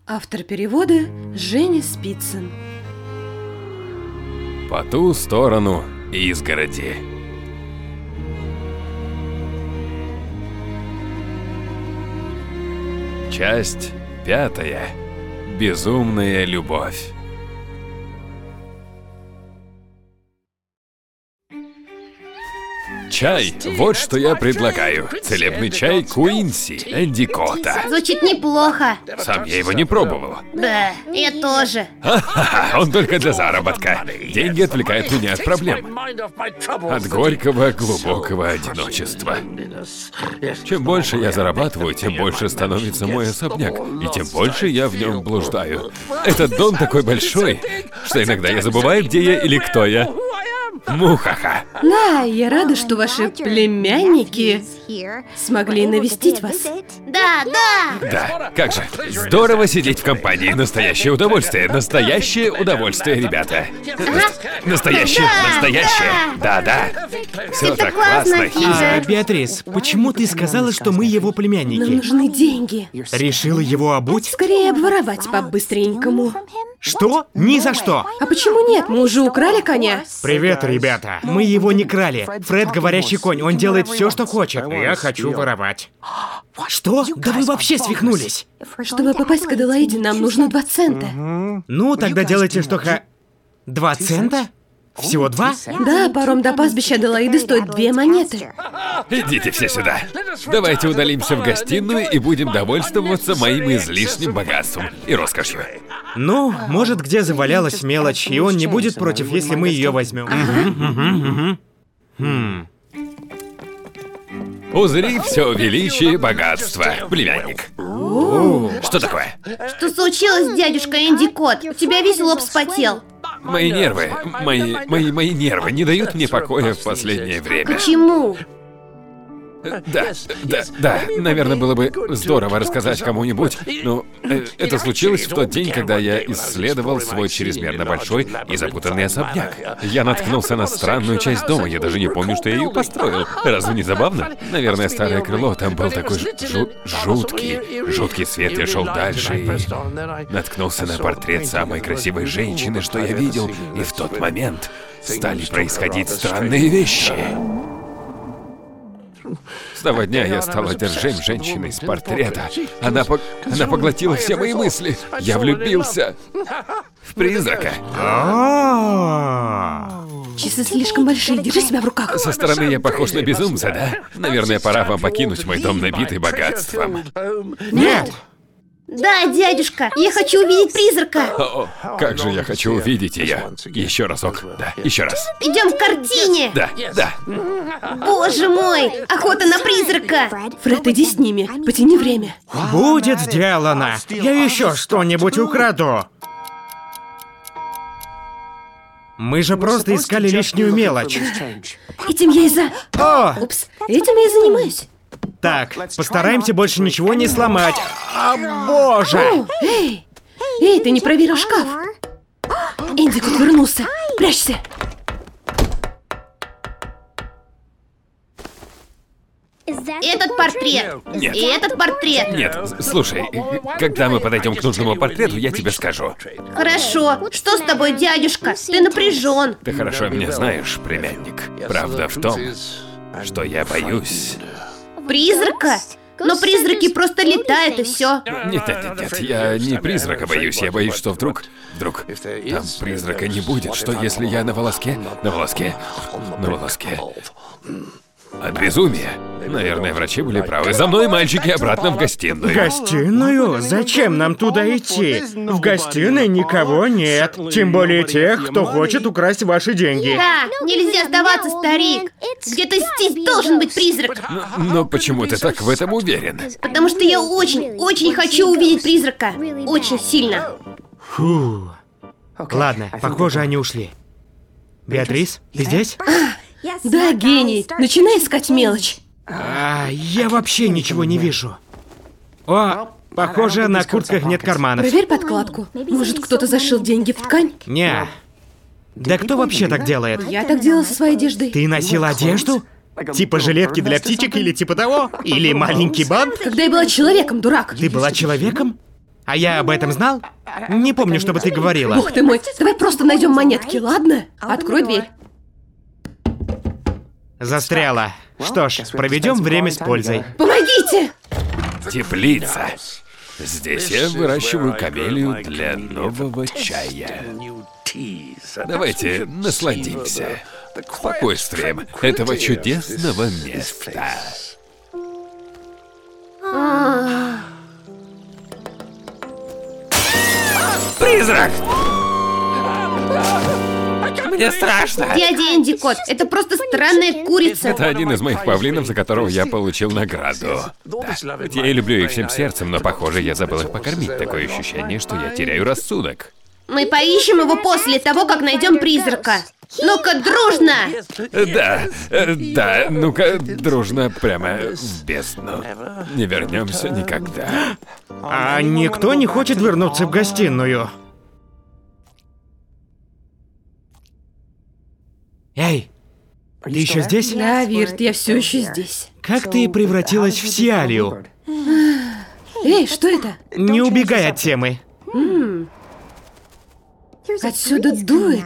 Автор перевода Женя Спицын. По ту сторону изгороди. Часть 5. Безумная любовь. Чай, вот что я предлагаю. Целебный чай Куинси Эндикота. Звучит неплохо. Сам я его не пробовал. Да, я тоже. Ха-ха-ха, он только для заработка. Деньги отвлекают меня от проблем. От горького, глубокого одиночества. Чем больше я зарабатываю, тем больше становится мой особняк. И тем больше я в нем блуждаю. Этот дом такой большой, что иногда я забываю, где я или кто я. Мухаха. Да, я рада, что ваши племянники смогли навестить вас. Да, да. Да, как же. Здорово сидеть в компании. Настоящее удовольствие. Настоящее удовольствие, ребята. Настоящее, настоящее. Да-да. Все так классно. Беатрис, почему ты сказала, что мы его Нам племянники? нужны деньги. Решила его обуть? Скорее обворовать по-быстренькому. Что? Ни за что! А почему нет? Мы уже украли коня. Привет, ребята. Мы его не крали. Фред говорящий конь, он делает все, что хочет. Я хочу воровать. Что? Да вы вообще свихнулись. Чтобы попасть к Аделаиде, нам нужно 2 цента. Ну, тогда делайте, что 2 цента? Всего 2? Да, паром до пастбища Аделаиды стоит 2 монеты. Идите все сюда. Давайте удалимся в гостиную и будем довольствоваться моим излишним богатством и роскошью. Ну, может, где завалялась мелочь, и он не будет против, если мы ее возьмем. Узри все величие богатства, племянник. Что такое? Что случилось, дядюшка Эндикот? У тебя весь лоб вспотел. Мои нервы, мои нервы не дают мне покоя в последнее время. Почему? Да, наверное, было бы здорово рассказать кому-нибудь, но это случилось в тот день, когда я исследовал свой чрезмерно большой и запутанный особняк. Я наткнулся на странную часть дома, я даже не помню, что я ее построил. Разве не забавно? Наверное, старое крыло, там был такой жуткий свет, я шел дальше и наткнулся на портрет самой красивой женщины, что я видел, и в тот момент стали происходить странные вещи. С того дня я стал одержим женщиной с портрета. Она поглотила все мои мысли. Я влюбился в призрака. Часы слишком большие, держи себя в руках. Со стороны я похож на безумца, да? Наверное, пора вам покинуть мой дом, набитый богатством. Нет! Да, дядюшка, я хочу увидеть призрака. О, как же я хочу увидеть ее. Еще разок, да, еще раз. Идем к картине. Да. Боже мой, охота на призрака. Фред, иди с ними, потяни время. Будет сделано. Я еще что-нибудь украду. Мы же просто искали лишнюю мелочь. Этим я и О! Упс, этим я и занимаюсь. Так, постараемся больше ничего не сломать. Боже! О, эй, ты не проверил шкаф. Эндикот вернулся. Прячься. Этот портрет. Нет. И этот портрет. Нет, слушай, когда мы подойдем к нужному портрету, я тебе скажу. Хорошо. Что с тобой, дядюшка? Ты напряжен. Ты хорошо меня знаешь, племянник. Правда в том, что я боюсь. Призрака? Но призраки просто летают и все. Нет, я не призрака боюсь, я боюсь, что вдруг там призрака не будет. Что если я на волоске от безумия? Наверное, врачи были правы. За мной, мальчики, обратно в гостиную. В гостиную? Зачем нам туда идти? В гостиной никого нет. Тем более тех, кто хочет украсть ваши деньги. Да, нельзя сдаваться, старик. Где-то здесь должен быть призрак. Но почему ты так в этом уверен? Потому что я очень хочу увидеть призрака. Очень сильно. Фу. Ладно, похоже, они ушли. Беатрис, ты здесь? Да, гений, начинай искать мелочь. Я вообще ничего не вижу. О, похоже, на куртках нет карманов. Проверь подкладку. Может, кто-то зашил деньги в ткань? Не. Да кто вообще так делает? Я так делала со своей одеждой. Ты носила одежду? Типа жилетки для птичек или типа того? Или маленький бант? Когда я была человеком, дурак. Ты была человеком? А я об этом знал? Не помню, чтобы ты говорила. Бог ты мой, давай просто найдем монетки, ладно? Открой дверь. Застряла. Что ж, проведем время с пользой. Помогите! Теплица. Здесь я выращиваю камелию для нового чая. Давайте насладимся спокойствием этого чудесного места. Призрак! Мне страшно! Дядя Эндикот, это просто странная курица. Это один из моих павлинов, за которого я получил награду. Да, хоть я и люблю их всем сердцем, но, похоже, я забыл их покормить. Такое ощущение, что я теряю рассудок. Мы поищем его после того, как найдем призрака. Ну-ка, дружно! Да, ну-ка, дружно прямо в бездну. Не вернемся никогда. А никто не хочет вернуться в гостиную? Эй, ты еще здесь? Да, Вирт, я все еще здесь. Как ты превратилась в Сиалию? Эй, что это? Не убегай от темы. Отсюда дует.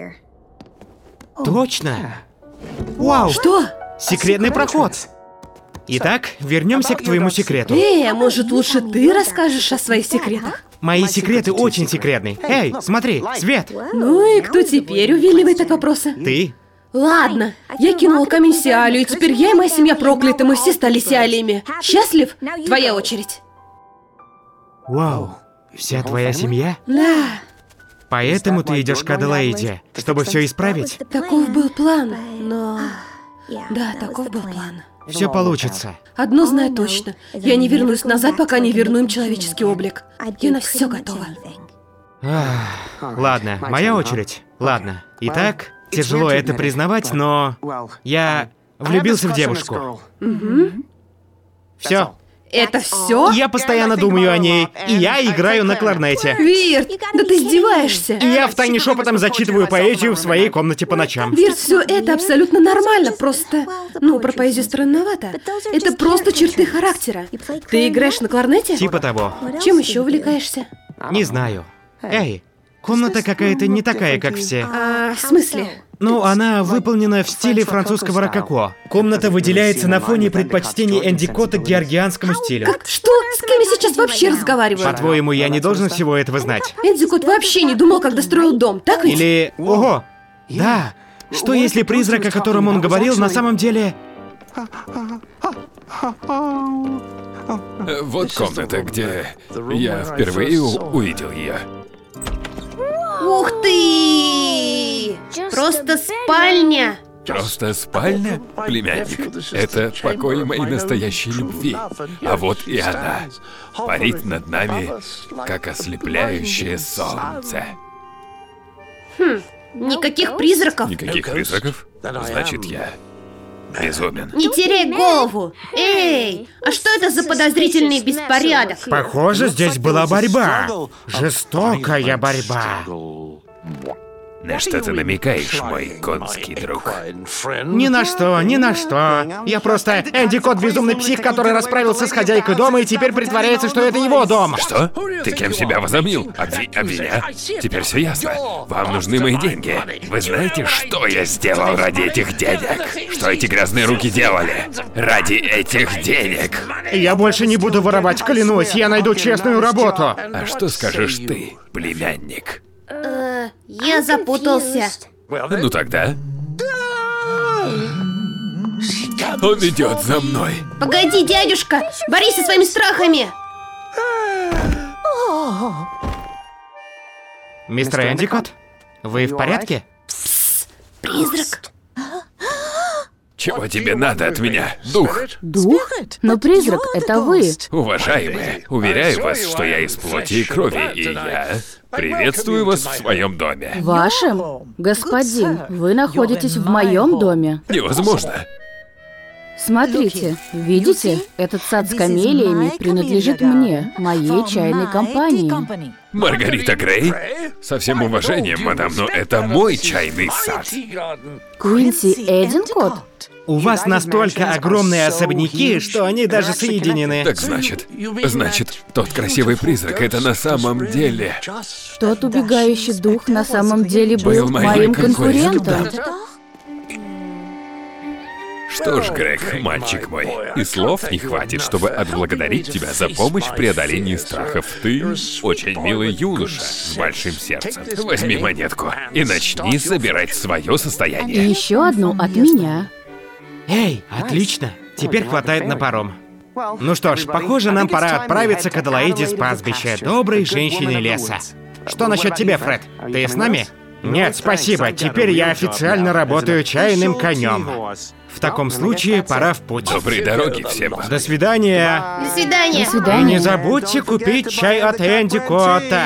Точно. Вау. Что? Секретный проход. Итак, вернемся к твоему секрету. Эй, а может лучше ты расскажешь о своих секретах? Мои секреты очень секретны. Эй, смотри, свет. Ну и кто теперь увиливает от вопроса? Ты? Ладно, я кинул камень Сиалию, и теперь я и моя семья прокляты, мы все стали Сиалиями. Счастлив? Твоя очередь. Вау. Вся твоя семья? Да, Поэтому ты идешь к Аделаиде, чтобы все исправить? таков был план, но... Да, таков был план. Все получится. Одно знаю точно. Я не вернусь назад, пока не верну им человеческий облик. Я на все готова. Ладно, моя очередь. Ладно. Итак, тяжело это признавать, но я влюбился в девушку. Все. Это все? Я постоянно думаю о ней, и я играю на кларнете. Вирт, да ты издеваешься. И я втайне шепотом зачитываю поэзию в своей комнате по ночам. Вирт, все это абсолютно нормально, просто... Ну, про поэзию странновато. Это просто черты характера. Ты играешь на кларнете? Типа того. Чем еще увлекаешься? Не знаю. Эй, комната какая-то не такая, как все. В смысле? Ну, она выполнена в стиле французского рококо. Комната выделяется на фоне предпочтений Эндикота к георгианскому стилю. Как? Что? С кем я сейчас вообще разговариваю? По-твоему, я не должен всего этого знать? Эндикот вообще не думал, когда строил дом, так ведь? Или... Ого! Да! Что если призрак, о котором он говорил, на самом деле... Вот комната, где я впервые увидел ее. Ух ты! Просто спальня. Просто спальня, племянник. Это покой моей настоящей любви. А вот и она. Парит над нами, как ослепляющее солнце. Никаких призраков. Никаких призраков? Значит, я безумен. Не теряй голову. Эй, а что это за подозрительный беспорядок? Похоже, здесь была борьба. Жестокая борьба. На что ты намекаешь, мой конский друг? Ни на что, ни на что. Я просто Эндикот, безумный псих, который расправился с хозяйкой дома и теперь притворяется, что это его дом. Что? Ты кем себя возомнил? Обвиня? Теперь все ясно. Вам нужны мои деньги. Вы знаете, что я сделал ради этих денег? Что эти грязные руки делали? Ради этих денег. Я больше не буду воровать, клянусь, я найду честную работу. А что скажешь ты, племянник? Я запутался. Ну тогда... Он идет за мной. Погоди, дядюшка, борись со своими страхами. Мистер Эндикот, вы в порядке? Призрак. Чего тебе надо от меня, дух? Дух? Но призрак — это вы. Уважаемые, уверяю вас, что я из плоти и крови, и я приветствую вас в своем доме. Вашим? Господин, вы находитесь в моем доме. Невозможно. Смотрите, видите? Этот сад с камелиями принадлежит мне, моей чайной компании. Маргарита Грей? Со всем уважением, мадам, но это мой чайный сад. Квинси Эдинкот? У вас настолько огромные особняки, что они даже соединены. Так значит, тот красивый призрак — это на самом деле... Тот убегающий дух на самом деле был Был моим моим конкурентом. Что ж, Грег, мальчик мой, и слов не хватит, чтобы отблагодарить тебя за помощь в преодолении страхов. Ты очень милый юноша с большим сердцем. Возьми монетку и начни собирать свое И состояние. еще одну от меня. Эй, отлично. Теперь хватает на паром. Ну что ж, похоже, нам пора отправиться к Аделаиде с пастбища, доброй женщине леса. Что насчет тебя, Фред? Ты с нами? Нет, спасибо. Теперь я официально работаю чайным конем. В таком случае пора в путь. Доброй дороги всем. До свидания. До свидания. До И свидания. не забудьте купить чай от Энди Котта.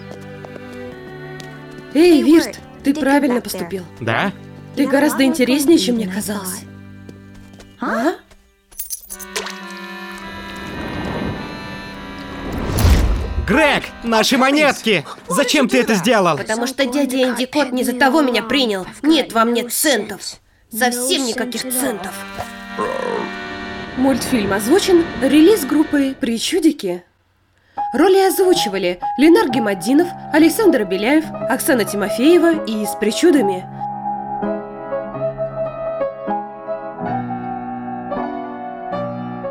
Эй, Вирт, ты правильно поступил. Да? Ты гораздо интереснее, чем мне казалось. А? Грег, наши монетки! Зачем ты это сделал? Потому что дядя Энди Кот не за того меня принял. Нет, вам нет центов. Совсем никаких центов. Мультфильм озвучен, релиз группы «Причудики». Роли озвучивали Ленар Гемаддинов, Александр Беляев, Оксана Тимофеева и «С причудами».